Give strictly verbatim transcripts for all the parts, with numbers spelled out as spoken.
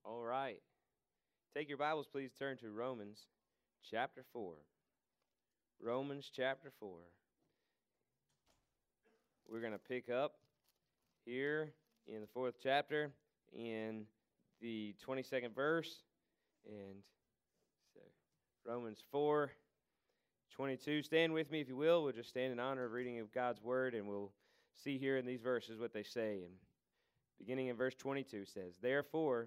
All right. Take your Bibles, please turn to Romans chapter four. Romans chapter four. We're going to pick up here in the fourth chapter in the twenty-second verse. And so Romans four twenty-two. Stand with me if you will. We'll just stand in honor of reading of God's word, and we'll see here in these verses what they say. And beginning in verse twenty-two says, "Therefore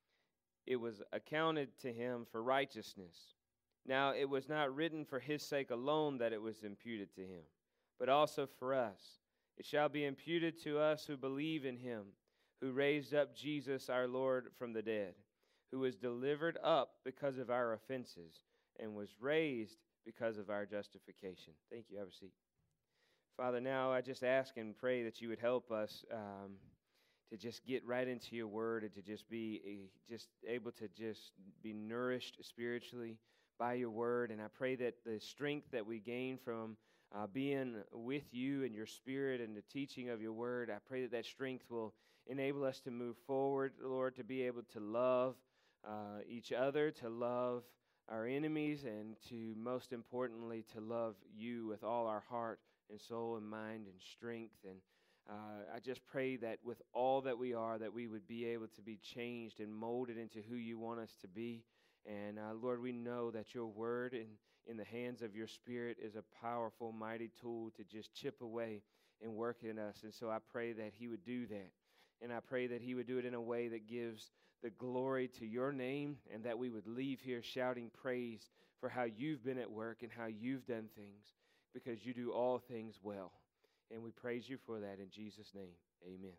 it was accounted to him for righteousness. Now it was not written for his sake alone that it was imputed to him, but also for us. It shall be imputed to us who believe in him, who raised up Jesus our Lord from the dead, who was delivered up because of our offenses, and was raised because of our justification." Thank you. Have a seat. Father, now I just ask and pray that you would help us um, to just get right into your word and to just be a, just able to just be nourished spiritually by your word. And I pray that the strength that we gain from uh, being with you and your spirit and the teaching of your word, I pray that that strength will enable us to move forward, Lord, to be able to love uh, each other, to love our enemies, and to, most importantly, to love you with all our heart and soul and mind and strength. And uh, I just pray that with all that we are, that we would be able to be changed and molded into who you want us to be. And uh, Lord, we know that your word in, in the hands of your spirit is a powerful, mighty tool to just chip away and work in us. And so I pray that he would do that. And I pray that he would do it in a way that gives the glory to your name, and that we would leave here shouting praise for how you've been at work and how you've done things, because you do all things well. And we praise you for that in Jesus' name. Amen.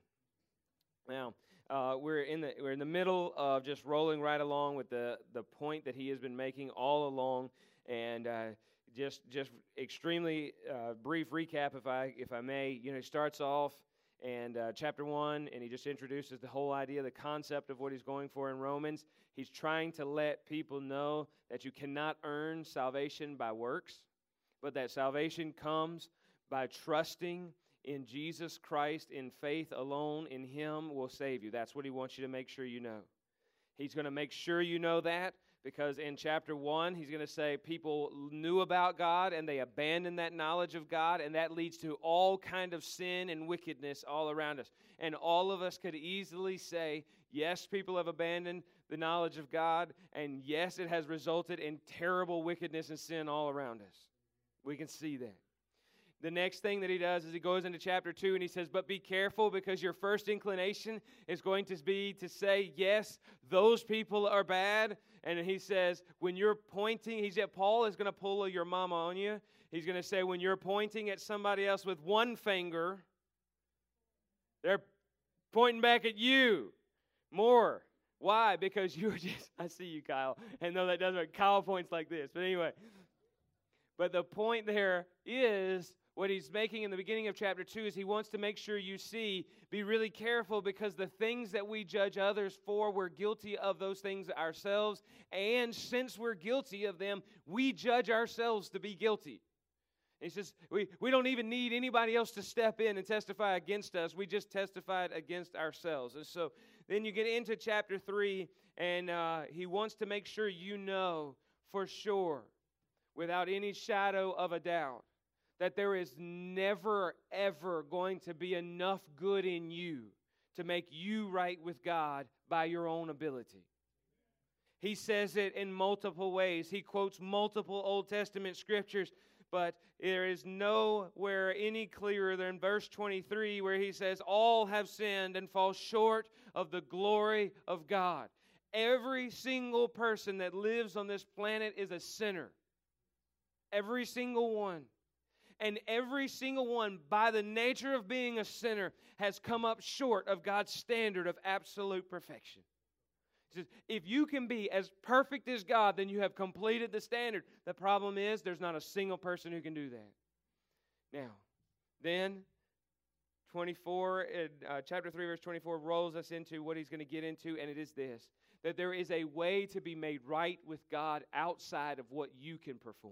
Now, uh, we're in the we're in the middle of just rolling right along with the, the point that he has been making all along, and uh, just just extremely uh, brief recap, if I if I may. You know, he starts off and uh, chapter one, and he just introduces the whole idea, the concept of what he's going for in Romans. He's trying to let people know that you cannot earn salvation by works, but that salvation comes by trusting in Jesus Christ, in faith alone, in him will save you. That's what he wants you to make sure you know. He's going to make sure you know that, because in chapter one, he's going to say people knew about God and they abandoned that knowledge of God, and that leads to all kind of sin and wickedness all around us. And all of us could easily say, yes, people have abandoned the knowledge of God, and yes, it has resulted in terrible wickedness and sin all around us. We can see that. The next thing that he does is he goes into chapter two and he says, but be careful, because your first inclination is going to be to say, yes, those people are bad. And he says, when you're pointing, he said, Paul is going to pull your mama on you. He's going to say, when you're pointing at somebody else with one finger, they're pointing back at you more. Why? Because you're just, I see you, Kyle. And no, that doesn't, Kyle points like this. But anyway, but the point there is, what he's making in the beginning of chapter two is he wants to make sure you see, be really careful, because the things that we judge others for, we're guilty of those things ourselves. And since we're guilty of them, we judge ourselves to be guilty. And he says, we, we don't even need anybody else to step in and testify against us. We just testified against ourselves. And so then you get into chapter three, and uh, he wants to make sure you know for sure, without any shadow of a doubt, that there is never, ever going to be enough good in you to make you right with God by your own ability. He says it in multiple ways. He quotes multiple Old Testament scriptures, but there is nowhere any clearer than verse twenty-three, where he says, all have sinned and fall short of the glory of God. Every single person that lives on this planet is a sinner. Every single one. And every single one, by the nature of being a sinner, has come up short of God's standard of absolute perfection. He says, if you can be as perfect as God, then you have completed the standard. The problem is, there's not a single person who can do that. Now, then, twenty-four, uh, chapter three, verse twenty-four, rolls us into what he's going to get into, and it is this, that there is a way to be made right with God outside of what you can perform.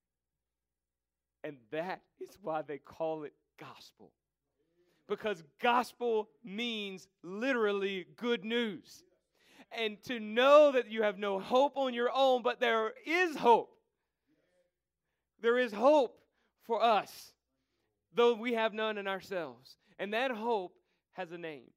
And that is why they call it gospel. Because gospel means literally good news. And to know that you have no hope on your own, but there is hope. There is hope for us, though we have none in ourselves. And that hope has a name.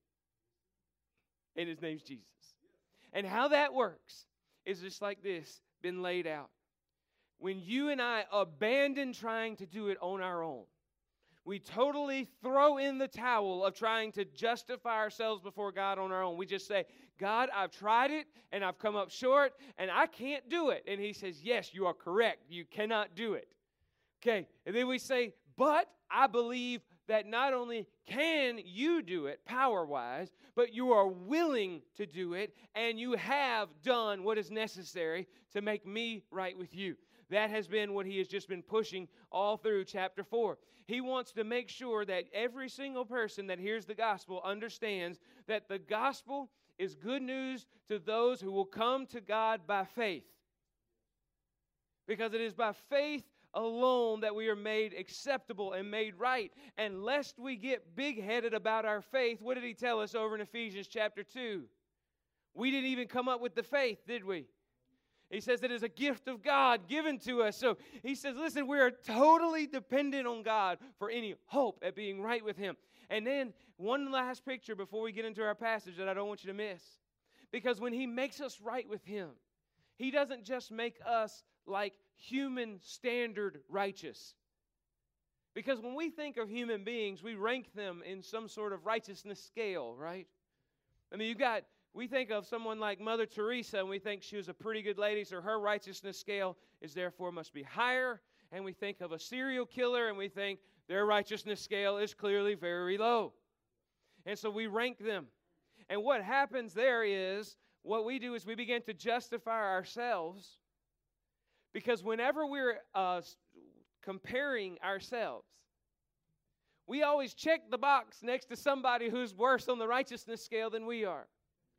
And his name's Jesus. And how that works is just like this, been laid out. When you and I abandon trying to do it on our own, we totally throw in the towel of trying to justify ourselves before God on our own. We just say, God, I've tried it, and I've come up short, and I can't do it. And he says, yes, you are correct. You cannot do it. Okay, and then we say, but I believe that not only can you do it power-wise, but you are willing to do it, and you have done what is necessary to make me right with you. That has been what he has just been pushing all through chapter four. He wants to make sure that every single person that hears the gospel understands that the gospel is good news to those who will come to God by faith. Because it is by faith alone that we are made acceptable and made right. And lest we get big-headed about our faith, what did he tell us over in Ephesians chapter two? We didn't even come up with the faith, did we? He says it is a gift of God given to us. So he says, listen, we are totally dependent on God for any hope at being right with him. And then one last picture before we get into our passage that I don't want you to miss. Because when he makes us right with him, he doesn't just make us like human standard righteous. Because when we think of human beings, we rank them in some sort of righteousness scale, right? I mean, you got... We think of someone like Mother Teresa, and we think she was a pretty good lady, so her righteousness scale is therefore must be higher. And we think of a serial killer, and we think their righteousness scale is clearly very low. And so we rank them. And what happens there is, what we do is we begin to justify ourselves, because whenever we're uh, comparing ourselves, we always check the box next to somebody who's worse on the righteousness scale than we are.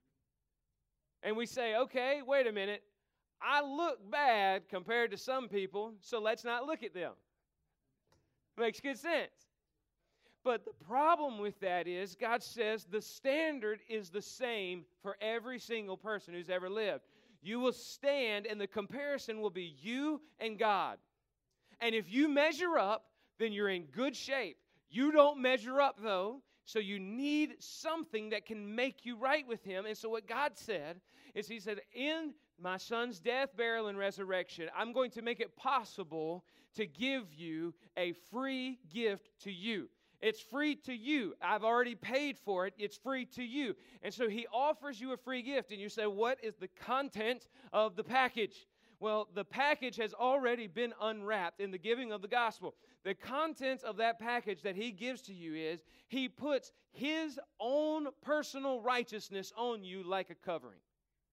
And we say, okay, wait a minute. I look bad compared to some people, so let's not look at them. Makes good sense. But the problem with that is God says the standard is the same for every single person who's ever lived. You will stand, and the comparison will be you and God. And if you measure up, then you're in good shape. You don't measure up, though. So you need something that can make you right with him. And so what God said is he said, in my son's death, burial, and resurrection, I'm going to make it possible to give you a free gift to you. It's free to you. I've already paid for it. It's free to you. And so he offers you a free gift. And you say, what is the content of the package? Well, the package has already been unwrapped in the giving of the gospel. The contents of that package that he gives to you is he puts his own personal righteousness on you like a covering.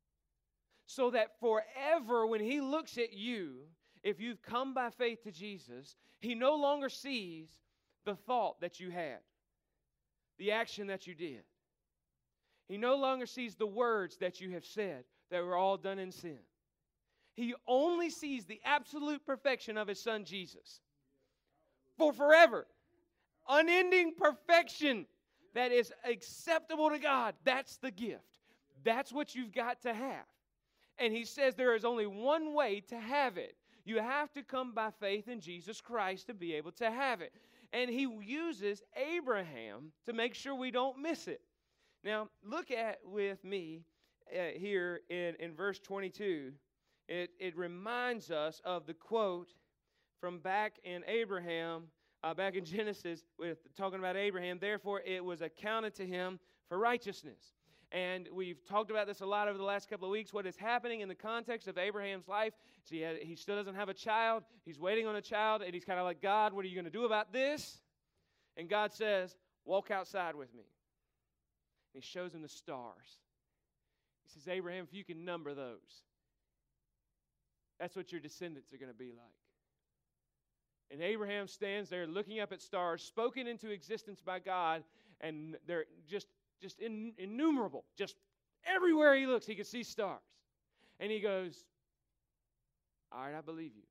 So that forever when he looks at you, if you've come by faith to Jesus, he no longer sees the thought that you had, the action that you did. He no longer sees the words that you have said that were all done in sin. He only sees the absolute perfection of his son Jesus. For forever. Unending perfection that is acceptable to God. That's the gift. That's what you've got to have. And he says there is only one way to have it. You have to come by faith in Jesus Christ to be able to have it. And he uses Abraham to make sure we don't miss it. Now, look at with me uh, here in, in verse twenty-two. It, it reminds us of the quote from back in Abraham, uh, back in Genesis, with talking about Abraham. Therefore, it was accounted to him for righteousness. And we've talked about this a lot over the last couple of weeks. What is happening in the context of Abraham's life is he, had, he still doesn't have a child. He's waiting on a child, and he's kind of like, God, what are you going to do about this? And God says, walk outside with me. And he shows him the stars. He says, Abraham, if you can number those, that's what your descendants are going to be like. And Abraham stands there looking up at stars, spoken into existence by God, and they're just, just in, innumerable. Just everywhere he looks, he can see stars. And he goes, all right, I believe you.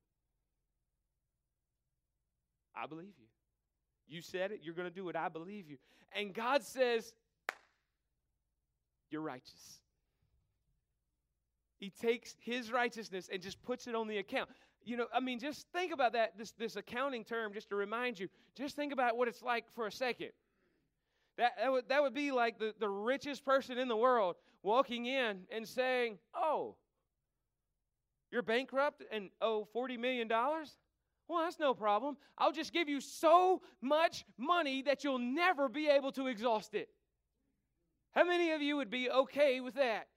I believe you. You said it, you're going to do it, I believe you. And God says, you're righteous. He takes his righteousness and just puts it on the account. You know, I mean, just think about that, this, this accounting term, just to remind you. Just think about what it's like for a second. That, that, would, that would be like the, the richest person in the world walking in and saying, oh, you're bankrupt and owe forty million dollars? Well, that's no problem. I'll just give you so much money that you'll never be able to exhaust it. How many of you would be okay with that?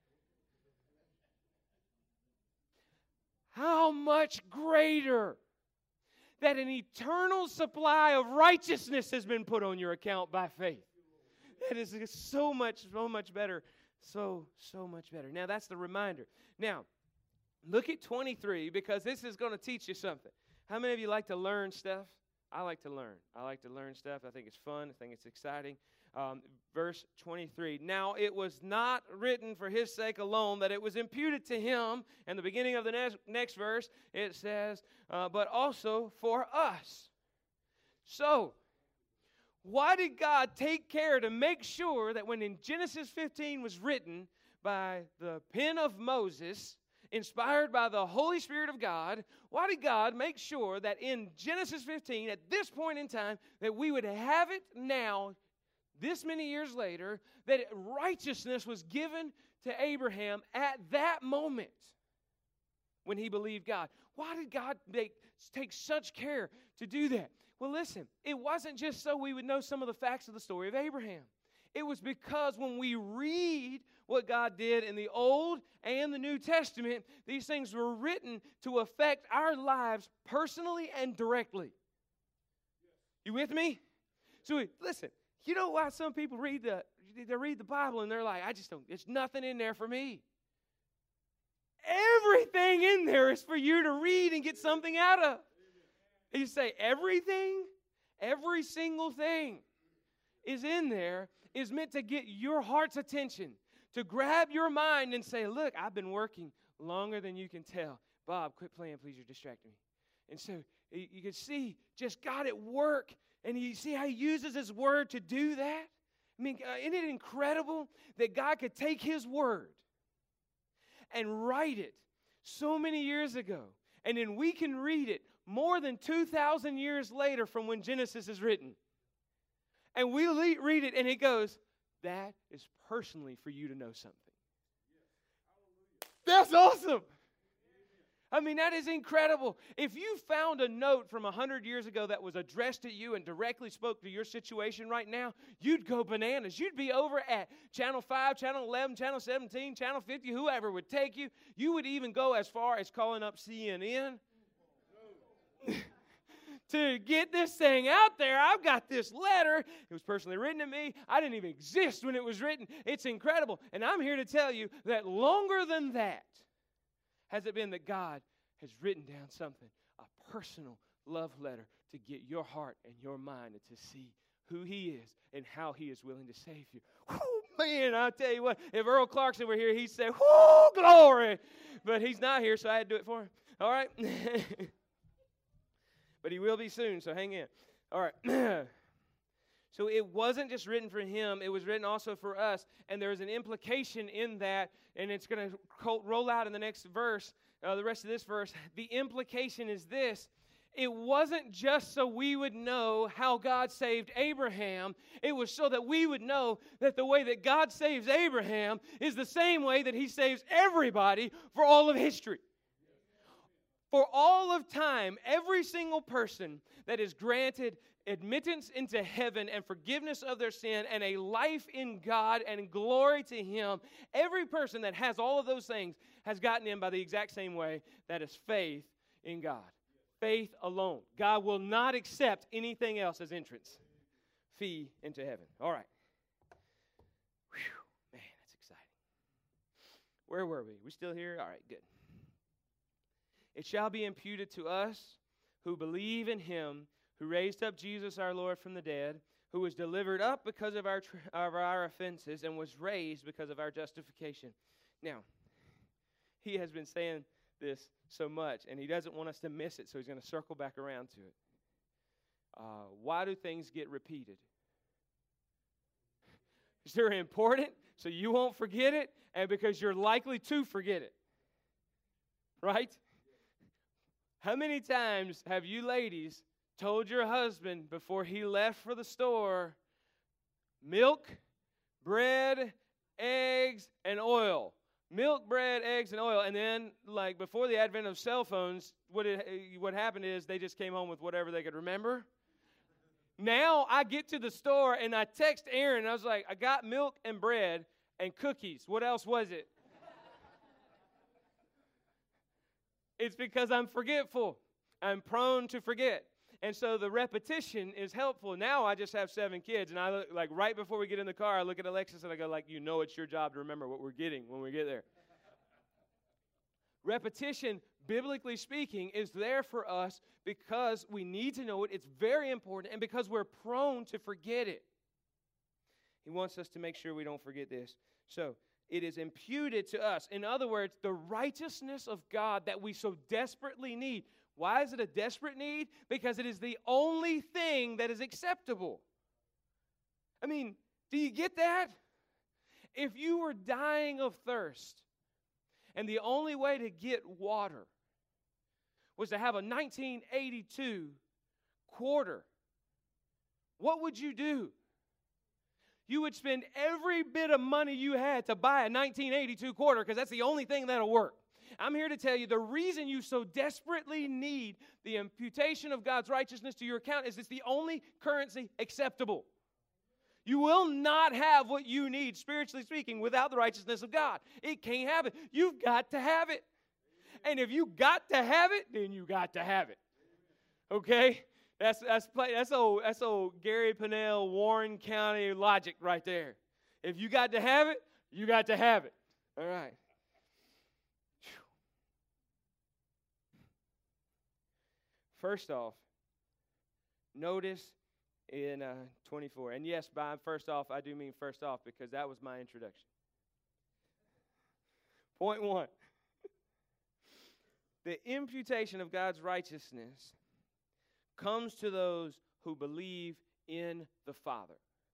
How much greater that an eternal supply of righteousness has been put on your account by faith. That is so much, so much better. So, so much better. Now, that's the reminder. Now, look at twenty-three, because this is going to teach you something. How many of you like to learn stuff? I like to learn. I like to learn stuff. I think it's fun. I think it's exciting. Um, verse twenty-three. Now it was not written for his sake alone that it was imputed to him. And the beginning of the next, next verse, it says, uh, but also for us. So, why did God take care to make sure that when in Genesis fifteen was written by the pen of Moses, inspired by the Holy Spirit of God, why did God make sure that in Genesis fifteen, at this point in time, that we would have it now, this many years later, that righteousness was given to Abraham at that moment when he believed God? Why did God make, take such care to do that? Well, listen, it wasn't just so we would know some of the facts of the story of Abraham. It was because when we read what God did in the Old and the New Testament, these things were written to affect our lives personally and directly. You with me? So listen, you know why some people read the they read the Bible and they're like, I just don't, there's nothing in there for me. Everything in there is for you to read and get something out of. You say everything, every single thing is in there is meant to get your heart's attention, to grab your mind and say, look, I've been working longer than you can tell. Bob, quit playing, please, you're distracting me. And so you can see just God at work, and you see how he uses his word to do that? I mean, uh, isn't it incredible that God could take his word and write it so many years ago, and then we can read it more than two thousand years later from when Genesis is written. And we le- read it and it goes, that is personally for you to know something. That's awesome. I mean, that is incredible. If you found a note from one hundred years ago that was addressed to you and directly spoke to your situation right now, you'd go bananas. You'd be over at Channel five, Channel eleven, Channel seventeen, Channel fifty, whoever would take you. You would even go as far as calling up C N N. To get this thing out there. I've got this letter. It was personally written to me. I didn't even exist when it was written. It's incredible. And I'm here to tell you that longer than that has it been that God has written down something, a personal love letter to get your heart and your mind and to see who he is and how he is willing to save you. Whoo, man, I'll tell you what, if Earl Clarkson were here, he'd say, whoo, glory. But he's not here, so I had to do it for him. All right? But he will be soon, so hang in. All right. So it wasn't just written for him. It was written also for us. And there's an implication in that, and it's going to roll out in the next verse, uh, the rest of this verse. The implication is this. It wasn't just so we would know how God saved Abraham. It was so that we would know that the way that God saves Abraham is the same way that he saves everybody for all of history. For all of time, every single person that is granted admittance into heaven and forgiveness of their sin and a life in God and glory to him, every person that has all of those things has gotten in by the exact same way. That is faith in God. Faith alone. God will not accept anything else as entrance fee into heaven. All right. Whew, man, that's exciting. Where were we? We still here? All right, good. It shall be imputed to us who believe in him who raised up Jesus our Lord from the dead, who was delivered up because of our, of our offenses and was raised because of our justification. Now, he has been saying this so much, and he doesn't want us to miss it, so he's going to circle back around to it. Uh, why do things get repeated? Because they're important, so you won't forget it, and because you're likely to forget it. right? How many times have you ladies told your husband before he left for the store, milk, bread, eggs, and oil? Milk, bread, eggs, and oil. And then, like, before the advent of cell phones, what, it, what happened is they just came home with whatever they could remember. Now I get to the store and I text Aaron. And I was like, I got milk and bread and cookies. What else was it? It's because I'm forgetful. I'm prone to forget. And so the repetition is helpful. Now I just have seven kids, and I look, like right before we get in the car, I look at Alexis and I go, like, you know it's your job to remember what we're getting when we get there. Repetition, biblically speaking, is there for us because we need to know it. It's very important, and because we're prone to forget it. He wants us to make sure we don't forget this. So it is imputed to us. In other words, the righteousness of God that we so desperately need. Why is it a desperate need? Because it is the only thing that is acceptable. I mean, do you get that? If you were dying of thirst, and the only way to get water was to have a nineteen eighty-two quarter, what would you do? You would spend every bit of money you had to buy a nineteen eighty-two quarter because that's the only thing that'll work. I'm here to tell you the reason you so desperately need the imputation of God's righteousness to your account is it's the only currency acceptable. You will not have what you need, spiritually speaking, without the righteousness of God. It can't happen. You've got to have it. And if you got to have it, then you got to have it. Okay? That's that's that's old that's old Gary Pennell, Warren County logic right there. If you got to have it, you got to have it. All right. First off, notice in uh, twenty-four, and yes, by first off, I do mean first off because that was my introduction. Point one. The imputation of God's righteousness comes to those who believe in the Father.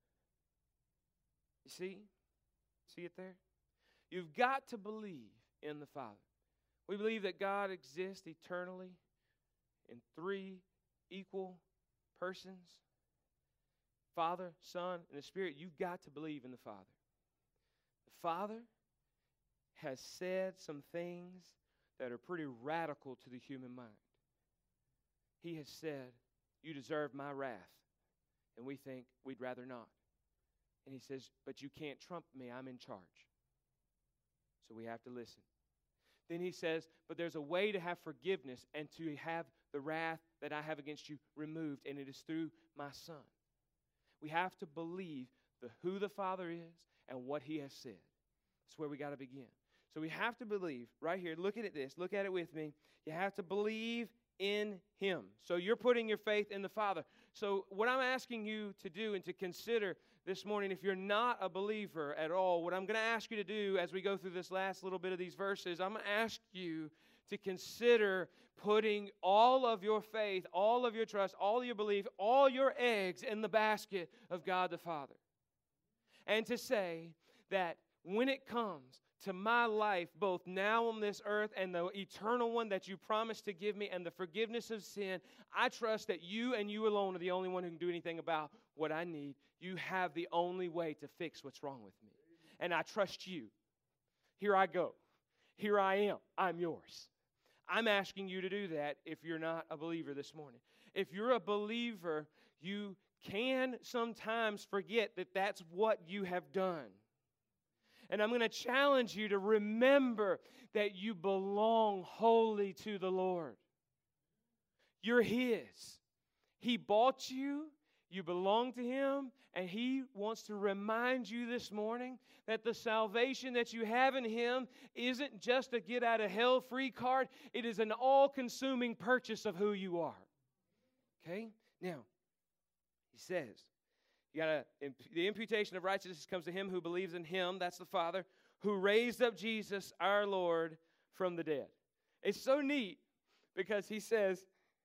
You see? See it there? You've got to believe in the Father. We believe that God exists eternally in three equal persons, Father, Son, and the Spirit. You've got to believe in the Father. The Father has said some things that are pretty radical to the human mind. He has said, you deserve my wrath. And we think we'd rather not. And he says, but you can't trump me. I'm in charge. So we have to listen. Then he says, but there's a way to have forgiveness and to have the wrath that I have against you removed, and it is through my Son. We have to believe the who the Father is and what he has said. That's where we got to begin. So we have to believe, right here, look at this, look at it with me. You have to believe in him. So you're putting your faith in the Father. So what I'm asking you to do and to consider this morning, if you're not a believer at all, what I'm going to ask you to do as we go through this last little bit of these verses, I'm going to ask you to consider putting all of your faith, all of your trust, all of your belief, all your eggs in the basket of God the Father. And to say that when it comes to my life, both now on this earth and the eternal one that you promised to give me and the forgiveness of sin, I trust that you and you alone are the only one who can do anything about what I need. You have the only way to fix what's wrong with me. And I trust you. Here I go. Here I am. I'm yours. I'm asking you to do that if you're not a believer this morning. If you're a believer, you can sometimes forget that that's what you have done. And I'm going to challenge you to remember that you belong wholly to the Lord. You're his. He bought you. You belong to him. And he wants to remind you this morning that the salvation that you have in him isn't just a get-out-of-hell-free card. It is an all-consuming purchase of who you are. Okay? Now, he says, you got to, the imputation of righteousness comes to him who believes in him, that's the Father, who raised up Jesus, our Lord, from the dead. It's so neat because he says,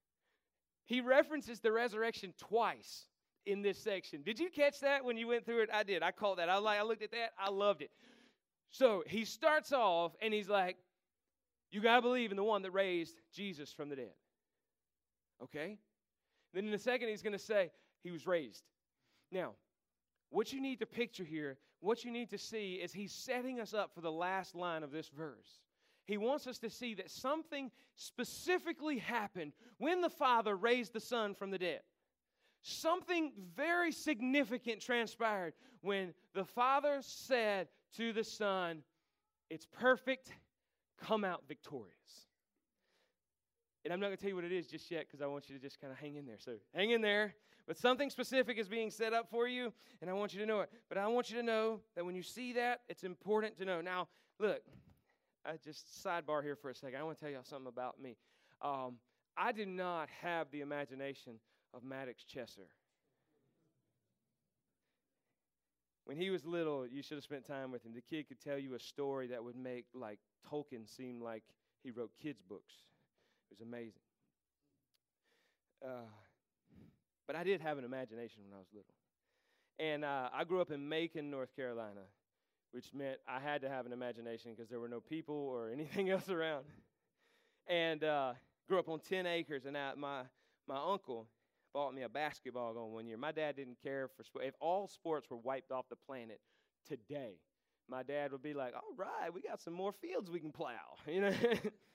he references the resurrection twice in this section. Did you catch that when you went through it? I did. I caught that. I like. I looked at that. I loved it. So he starts off and he's like, You got to believe in the one that raised Jesus from the dead. Okay? Then in a second, he's going to say he was raised. Now, what you need to picture here, what you need to see is he's setting us up for the last line of this verse. He wants us to see that something specifically happened when the Father raised the Son from the dead. Something very significant transpired when the Father said to the Son, it's perfect, come out victorious. And I'm not going to tell you what it is just yet because I want you to just kind of hang in there. So hang in there. But something specific is being set up for you, and I want you to know it. But I want you to know that when you see that, it's important to know. Now, look, I just sidebar here for a second. I want to tell you something about me. Um, I do not have the imagination of Maddox Chesser. When he was little, you should have spent time with him. The kid could tell you a story that would make, like, Tolkien seem like he wrote kids' books. It was amazing. Uh, but I did have an imagination when I was little. And uh, I grew up in Macon, North Carolina, which meant I had to have an imagination because there were no people or anything else around. And uh, grew up on ten acres, and I, my my uncle bought me a basketball goal one year. My dad didn't care for sports. If all sports were wiped off the planet today, my dad would be like, all right, we got some more fields we can plow, you know.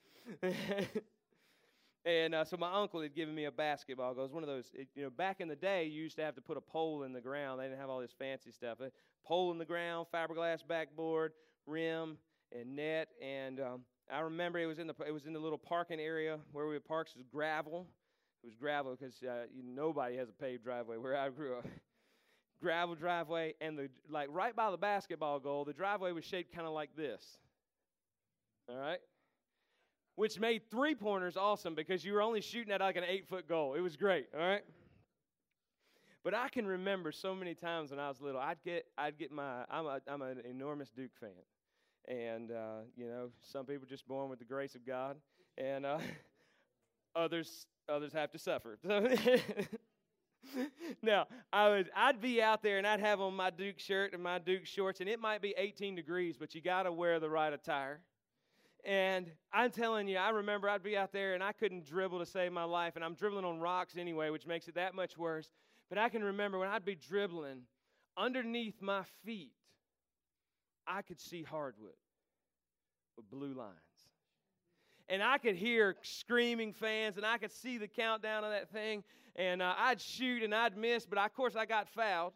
And uh, so my uncle had given me a basketball goal. It was one of those, it, you know, back in the day, you used to have to put a pole in the ground. They didn't have all this fancy stuff. A pole in the ground, fiberglass backboard, rim, and net. And um, I remember it was in the it was in the little parking area where we had parks. It was gravel. It was gravel because uh, you, nobody has a paved driveway where I grew up. Gravel driveway, and the like right by the basketball goal, the driveway was shaped kind of like this. All right? Which made three-pointers awesome because you were only shooting at like an eight-foot goal. It was great, all right? But I can remember so many times when I was little, I'd get I'd get my, I'm, a, I'm an enormous Duke fan. And, uh, you know, some people just born with the grace of God, and uh, others others have to suffer. So now, I would, I'd be out there, and I'd have on my Duke shirt and my Duke shorts, and it might be eighteen degrees, but you got to wear the right attire. And I'm telling you, I remember I'd be out there, and I couldn't dribble to save my life, and I'm dribbling on rocks anyway, which makes it that much worse. But I can remember when I'd be dribbling, underneath my feet, I could see hardwood with blue lines. And I could hear screaming fans, and I could see the countdown of that thing, and uh, I'd shoot, and I'd miss, but of course I got fouled.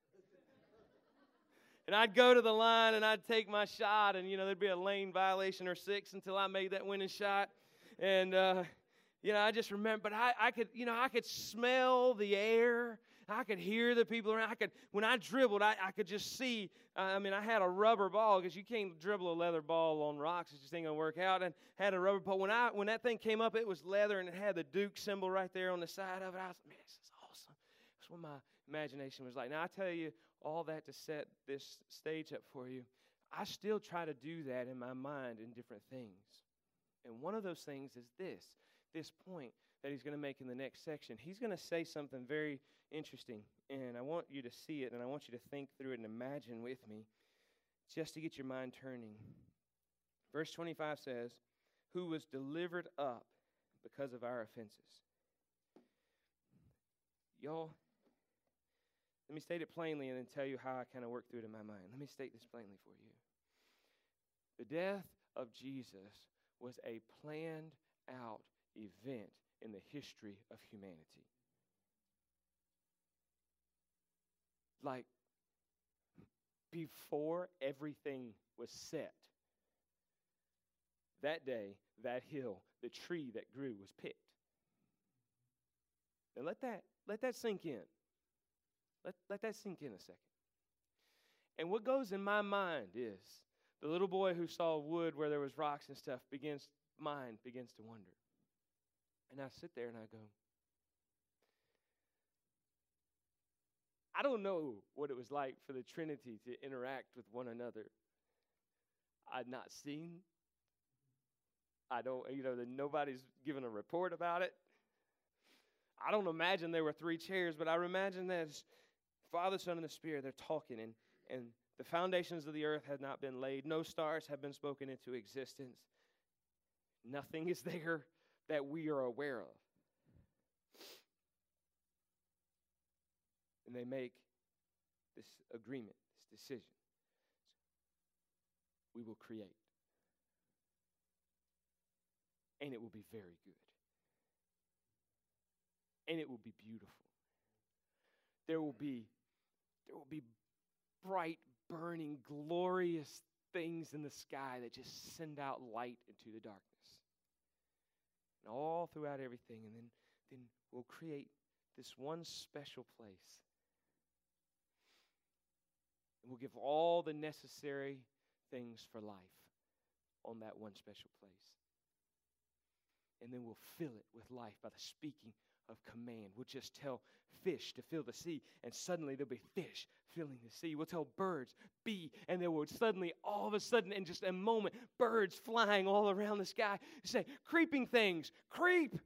And I'd go to the line, and I'd take my shot, and, you know, there'd be a lane violation or six until I made that winning shot. And, uh, you know, I just remember, but I, I could, you know, I could smell the air. I could hear the people around. I could, when I dribbled, I, I could just see. Uh, I mean, I had a rubber ball because you can't dribble a leather ball on rocks. It just ain't going to work out. And had a rubber ball. When I when that thing came up, it was leather, and it had the Duke symbol right there on the side of it. I was like, man, this is awesome. That's what my imagination was like. Now, I tell you, all that to set this stage up for you, I still try to do that in my mind in different things. And one of those things is this, this point that he's going to make in the next section. He's going to say something very interesting, and I want you to see it, and I want you to think through it and imagine with me just to get your mind turning. Verse twenty-five says, who was delivered up because of our offenses. Y'all, let me state it plainly and then tell you how I kind of work through it in my mind. Let me state this plainly for you. The death of Jesus was a planned out event in the history of humanity. Like, before everything was set, that day, that hill, the tree that grew was picked. Now let that, let that sink in. Let, let that sink in a second. And what goes in my mind is the little boy who saw wood where there was rocks and stuff begins, mind begins to wonder. And I sit there and I go, I don't know what it was like for the Trinity to interact with one another. I'd not seen. I don't, you know, that nobody's given a report about it. I don't imagine there were three chairs, but I imagine that Father, Son, and the Spirit, they're talking, and, and the foundations of the earth had not been laid. No stars have been spoken into existence. Nothing is there that we are aware of. And they make this agreement, this decision. We will create. And it will be very good. And it will be beautiful. There will be, there will be bright, burning, glorious things in the sky that just send out light into the darkness. And all throughout everything. And then, then we'll create this one special place. And we'll give all the necessary things for life on that one special place. And then we'll fill it with life by the speaking of command. We'll just tell fish to fill the sea, and suddenly there'll be fish filling the sea. We'll tell birds, be, and there will suddenly, all of a sudden, in just a moment, birds flying all around the sky. Say, creeping things, creep.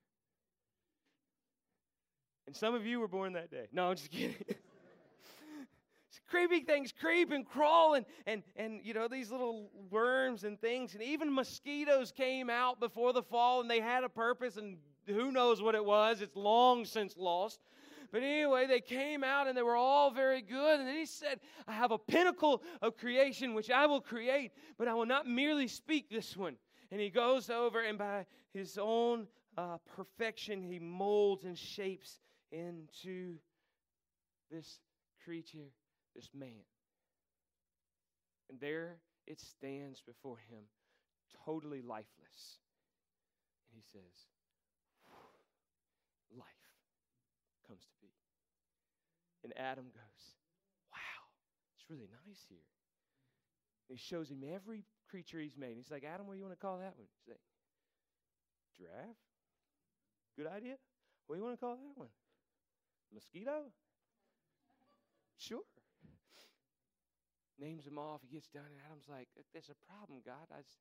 And some of you were born that day. No, I'm just kidding. Creeping things creep and crawl, and, and, and, you know, these little worms and things, and even mosquitoes came out before the fall, and they had a purpose, and who knows what it was. It's long since lost. But anyway, they came out, and they were all very good, and then he said, I have a pinnacle of creation which I will create, but I will not merely speak this one. And he goes over, and by his own uh, perfection, he molds and shapes into this creature, this man. And there it stands before him, totally lifeless. And he says, life comes to be. And Adam goes, wow, it's really nice here. And he shows him every creature he's made. And he's like, Adam, what do you want to call that one? He's like, giraffe? Good idea. What do you want to call that one? Mosquito? Sure. Names them off. He gets done, and Adam's like, there's a problem, God. I just,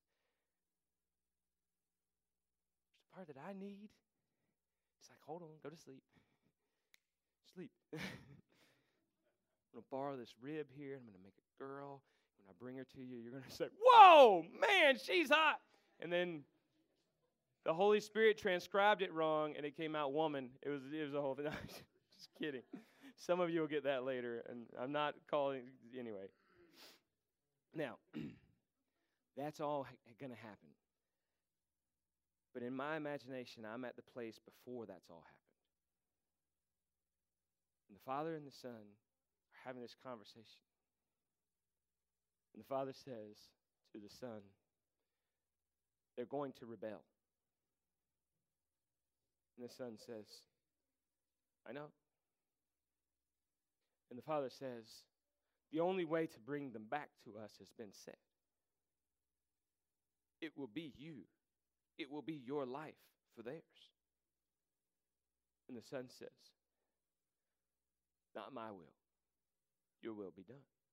there's a part that I need. He's like, hold on, go to sleep. Sleep. I'm going to borrow this rib here. I'm going to make a girl. When I bring her to you, you're going to say, whoa, man, she's hot. And then the Holy Spirit transcribed it wrong, and it came out woman. It was, it was a whole thing. Just kidding. Some of you will get that later, and I'm not calling, anyway. Now, that's all ha- going to happen. But in my imagination, I'm at the place before that's all happened. And the Father and the Son are having this conversation. And the Father says to the Son, they're going to rebel. And the Son says, I know. And the Father says, the only way to bring them back to us has been said. It will be you. It will be your life for theirs. And the Son says, not my will. Your will be done.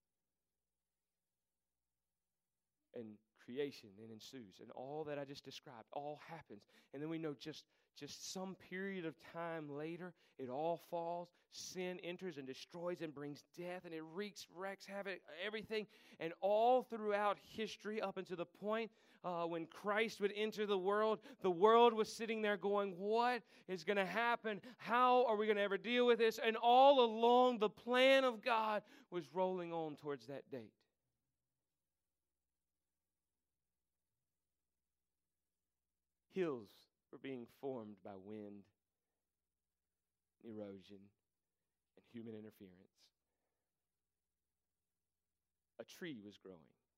And creation then ensues. And all that I just described all happens. And then we know just, just some period of time later, it all falls. Sin enters and destroys and brings death. And it wreaks, wrecks havoc, everything. And all throughout history up until the point uh, when Christ would enter the world, the world was sitting there going, what is going to happen? How are we going to ever deal with this? And all along, the plan of God was rolling on towards that date. Hills were being formed by wind, erosion, and human interference. A tree was growing.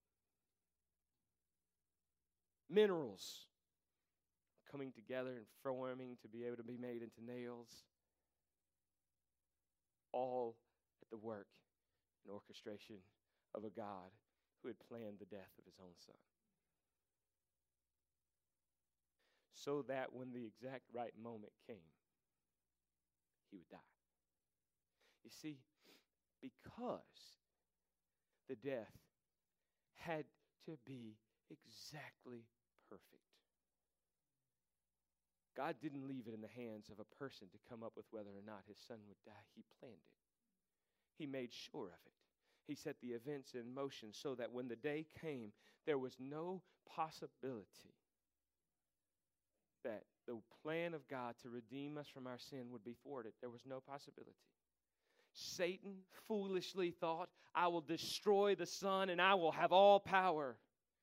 Minerals coming together and forming to be able to be made into nails. All at the work and orchestration of a God who had planned the death of his own Son. So that when the exact right moment came, he would die. You see, because the death had to be exactly perfect. God didn't leave it in the hands of a person to come up with whether or not his son would die. He planned it. He made sure of it. He set the events in motion so that when the day came, there was no possibility that the plan of God to redeem us from our sin would be thwarted. There was no possibility. Satan foolishly thought, I will destroy the Son and I will have all power.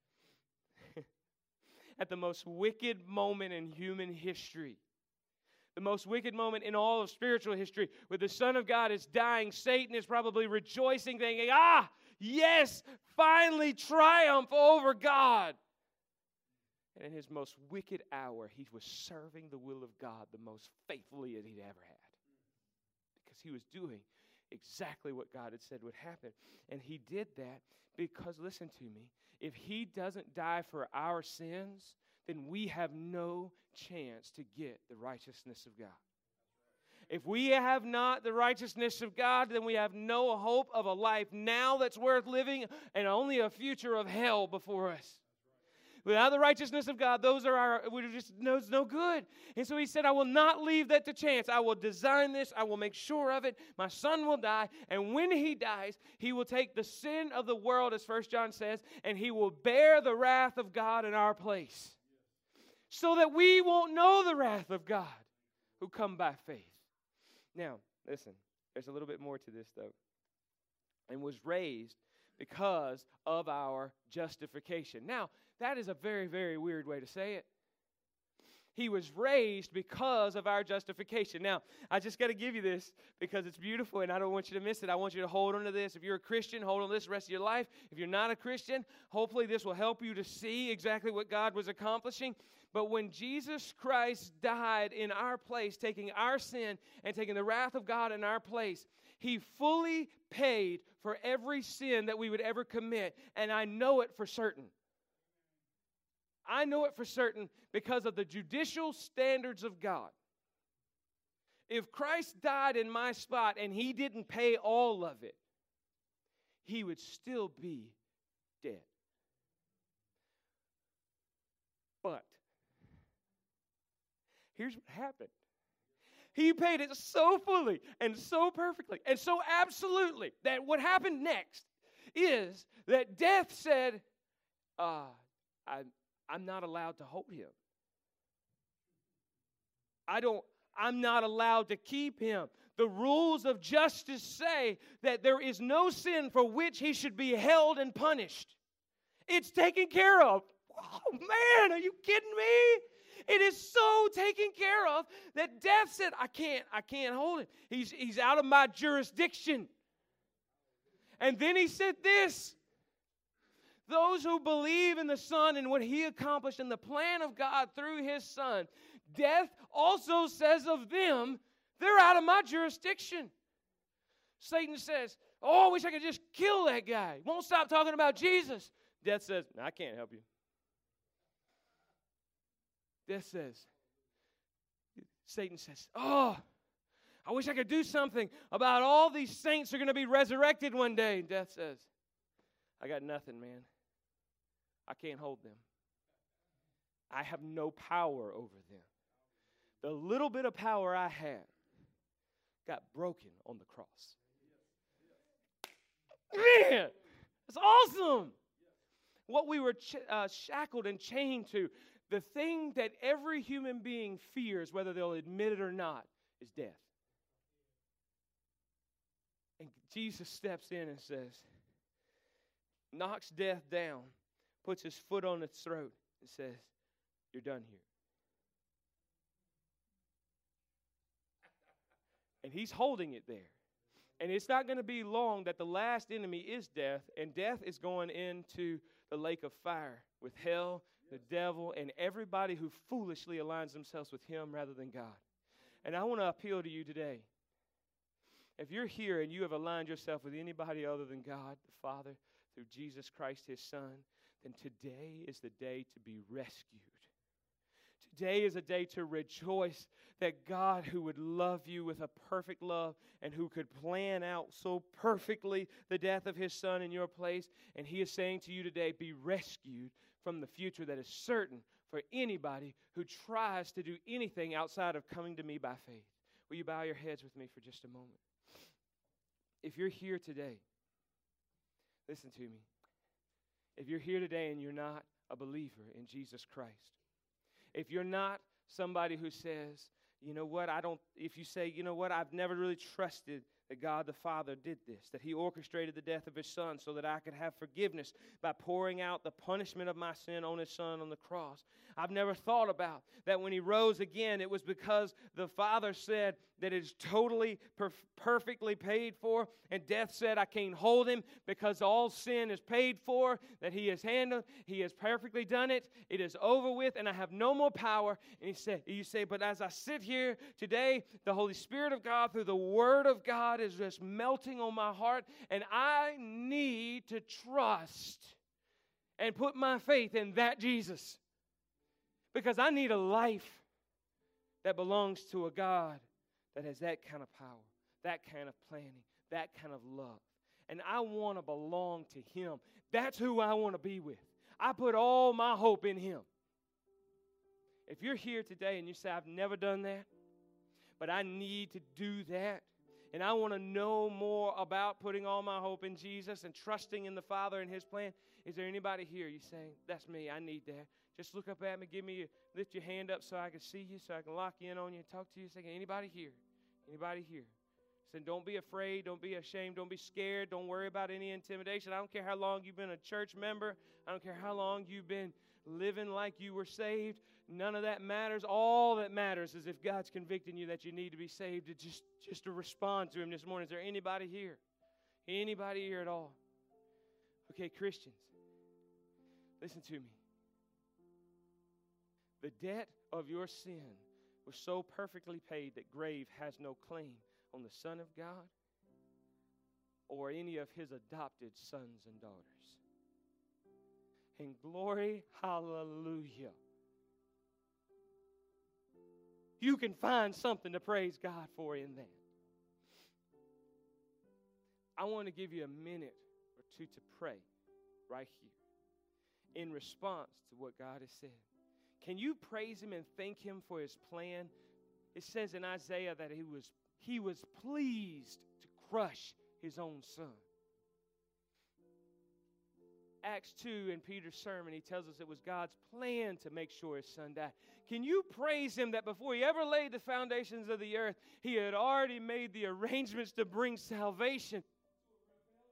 At the most wicked moment in human history, the most wicked moment in all of spiritual history, where the Son of God is dying, Satan is probably rejoicing, thinking, ah, yes, finally triumph over God. And in his most wicked hour, he was serving the will of God the most faithfully that he'd ever had. Because he was doing exactly what God had said would happen. And he did that because, listen to me, if he doesn't die for our sins, then we have no chance to get the righteousness of God. If we have not the righteousness of God, then we have no hope of a life now that's worth living and only a future of hell before us. Without the righteousness of God, those are our, we're just, no, it's no good. And so he said, I will not leave that to chance. I will design this. I will make sure of it. My son will die. And when he dies, he will take the sin of the world, as First John says, and he will bear the wrath of God in our place. So that we won't know the wrath of God who come by faith. Now, listen, there's a little bit more to this, though. And was raised because of our justification. Now, that is a very, very weird way to say it. He was raised because of our justification. Now, I just got to give you this because it's beautiful and I don't want you to miss it. I want you to hold on to this. If you're a Christian, hold on to this the rest of your life. If you're not a Christian, hopefully this will help you to see exactly what God was accomplishing. But when Jesus Christ died in our place, taking our sin and taking the wrath of God in our place, he fully paid for every sin that we would ever commit. And I know it for certain. I know it for certain because of the judicial standards of God. If Christ died in my spot and he didn't pay all of it, he would still be dead. But here's what happened. He paid it so fully and so perfectly and so absolutely that what happened next is that death said, uh, I, I'm not allowed to hold him. I don't, I'm not allowed to keep him. The rules of justice say that there is no sin for which he should be held and punished. It's taken care of. Oh, man, are you kidding me? It is so taken care of that death said, I can't, I can't hold him. He's, he's out of my jurisdiction. And then he said this, those who believe in the Son and what he accomplished in the plan of God through his Son, death also says of them, they're out of my jurisdiction. Satan says, oh, I wish I could just kill that guy. Won't stop talking about Jesus. Death says, no, I can't help you. Death says, Satan says, oh, I wish I could do something about all these saints who are going to be resurrected one day. And death says, I got nothing, man. I can't hold them. I have no power over them. The little bit of power I had got broken on the cross. Man, that's awesome. What we were ch- uh, shackled and chained to, the thing that every human being fears, whether they'll admit it or not, is death. And Jesus steps in and says, knocks death down, puts his foot on its throat, and says, you're done here. And he's holding it there. And it's not going to be long that the last enemy is death, and death is going into the lake of fire with hell, the devil, and everybody who foolishly aligns themselves with him rather than God. And I want to appeal to you today. If you're here and you have aligned yourself with anybody other than God, the Father, through Jesus Christ, his Son, then today is the day to be rescued. Today is a day to rejoice that God, who would love you with a perfect love and who could plan out so perfectly the death of his Son in your place, and he is saying to you today, be rescued from the future that is certain for anybody who tries to do anything outside of coming to me by faith. Will you bow your heads with me for just a moment? If you're here today, listen to me. If you're here today and you're not a believer in Jesus Christ, if you're not somebody who says, you know what, I don't, if you say, you know what, I've never really trusted that God the Father did this, that He orchestrated the death of His Son so that I could have forgiveness by pouring out the punishment of my sin on His Son on the cross. I've never thought about that when He rose again, it was because the Father said that it's totally, perf- perfectly paid for, and death said, I can't hold Him because all sin is paid for, that He has handled, He has perfectly done it, it is over with, and I have no more power. And He said, you say, but as I sit here today, the Holy Spirit of God through the Word of God is just melting on my heart, and I need to trust and put my faith in that Jesus. Because I need a life that belongs to a God that has that kind of power, that kind of planning, that kind of love. And I want to belong to Him. That's who I want to be with. I put all my hope in Him. If you're here today and you say, I've never done that, but I need to do that, and I want to know more about putting all my hope in Jesus and trusting in the Father and His plan, is there anybody here? You saying, that's me, I need that. Just look up at me, give me, a, lift your hand up so I can see you, so I can lock in on you and talk to you. Say, anybody here? Anybody here? Say, don't be afraid, don't be ashamed, don't be scared, don't worry about any intimidation. I don't care how long you've been a church member. I don't care how long you've been living like you were saved. None of that matters. All that matters is if God's convicting you that you need to be saved, to just, just to respond to Him this morning. Is there anybody here? Anybody here at all? Okay, Christians, listen to me. The debt of your sin was so perfectly paid that grave has no claim on the Son of God or any of His adopted sons and daughters. And glory, hallelujah. You can find something to praise God for in that. I want to give you a minute or two to pray right here in response to what God has said. Can you praise Him and thank Him for His plan? It says in Isaiah that he was, he was pleased to crush His own Son. Acts two in Peter's sermon, he tells us it was God's plan to make sure His Son died. Can you praise Him that before He ever laid the foundations of the earth, He had already made the arrangements to bring salvation?